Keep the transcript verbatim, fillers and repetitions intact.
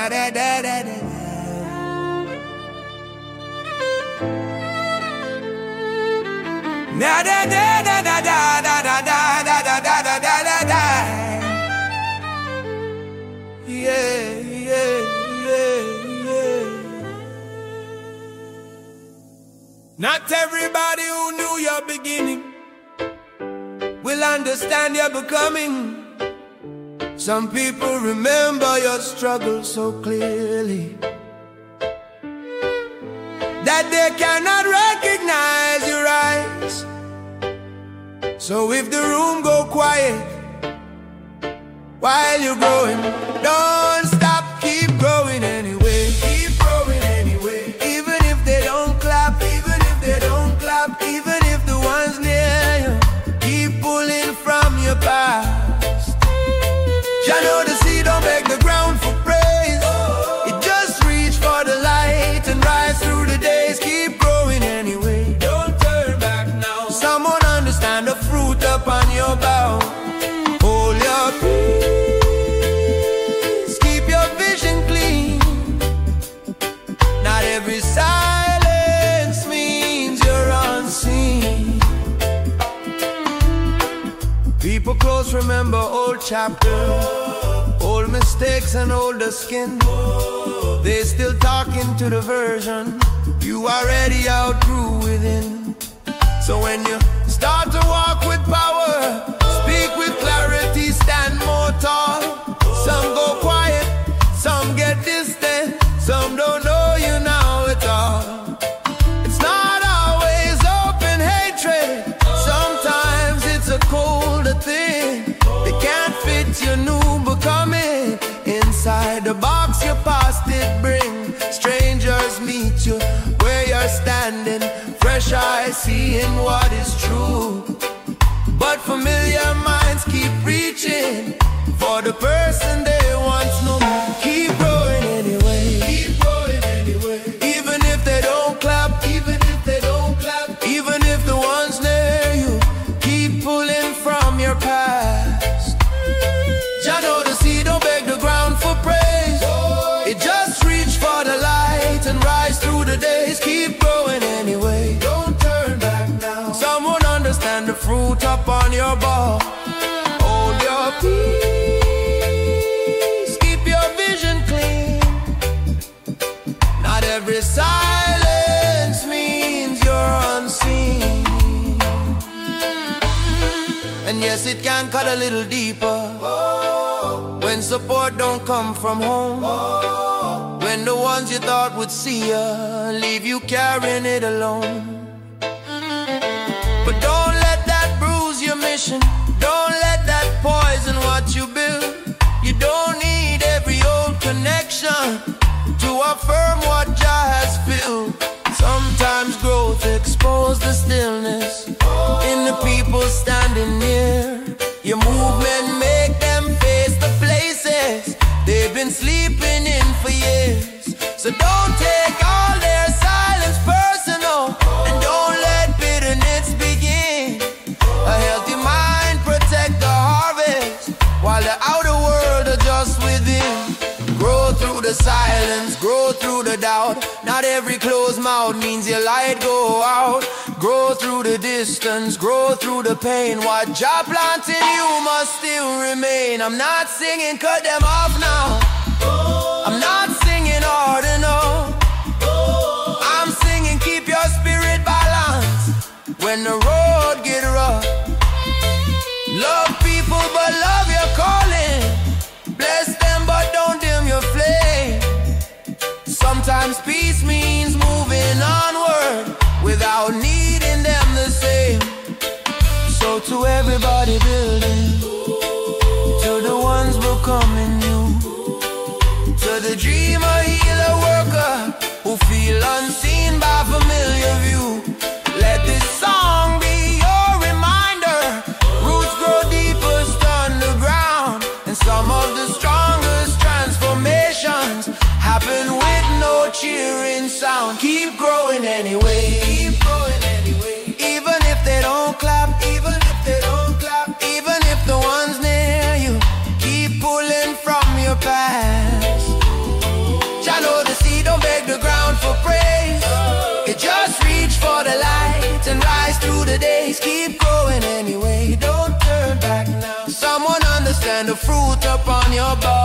Na da da da da. Na da da da da da da da da da da da da da da. Yeah, yeah, yeah, yeah. Not everybody who knew your beginning will understand your becoming. Some people remember your struggle so clearly that they cannot recognize your eyes. So if the room go quiet while you're growing, don't stop, keep growing anyway. Keep growing anyway. Even if they don't clap, even if they don't clap, even if the ones near you keep pulling from your past. You know the seed don't beg the ground for praise. It just reach for the light and rise through the days. Keep growing anyway. Don't turn back now. Someone understand the fruit up on your bow. Hold your peace. Keep your vision clean. Not every silence means you're unseen. People close remember old chapters, old mistakes and older skin. They still talking to the version you already outgrew within. So when you start to walk with power, speak with clarity, stand more tall. Some go quiet, some get distant, some don't know you now at all. It's not always open hatred. Sometimes it's a colder thing. They can't fit your new becoming inside the box your past did bring. Strangers meet you where you're standing, fresh eyes seeing what is true. But familiar minds keep reaching for the person they once knew. Keep growing anyway. Keep growing anyway. Even if they don't clap, even if they don't clap, even if the ones near you keep pulling from your past. Jah know the seed don't beg the ground for praise. It just reach for the light and rise through the days. Keep growing anyway. Don't turn back now. Someone understand the fruit up on your ball. Hold your peace. Keep your vision clean. Not every silence means you're unseen. And yes, it can cut a little deeper when support don't come from home. When the ones you thought would see you leave you carrying it alone. But don't let that bruise your mission. Don't let that poison what you build. You don't need every old connection to affirm what Jah has filled. Sometimes growth exposes the stillness in the people standing near. Your movement make them face the places they've been sleeping in for years. So don't take all their silence personal, and don't let bitterness begin. A healthy mind protect the harvest, while the outer world adjusts within. Grow through the silence, grow through the doubt. Not every closed mouth means your light go out. Grow through the distance, grow through the pain. What Jah planted in you must still remain. I'm not singing, cut them off now. I'm not singing hard enough. I'm singing, keep your spirit balanced when the road get rough. Love people but love your calling. Bless them but don't dim your flame. Sometimes peace means moving onward without needing them the same. So to everybody building, to the ones becoming new, to the dreamer, healer, worker who feel unseen by familiar view, let this song be your reminder. Roots grow deepest underground, and some of the strongest transformations happen with no cheering sound. Keep growing anyway. Keep growing anyway. Even if they don't clap, even if they don't clap, even if the ones near you keep pulling from your past. the fruit upon your body.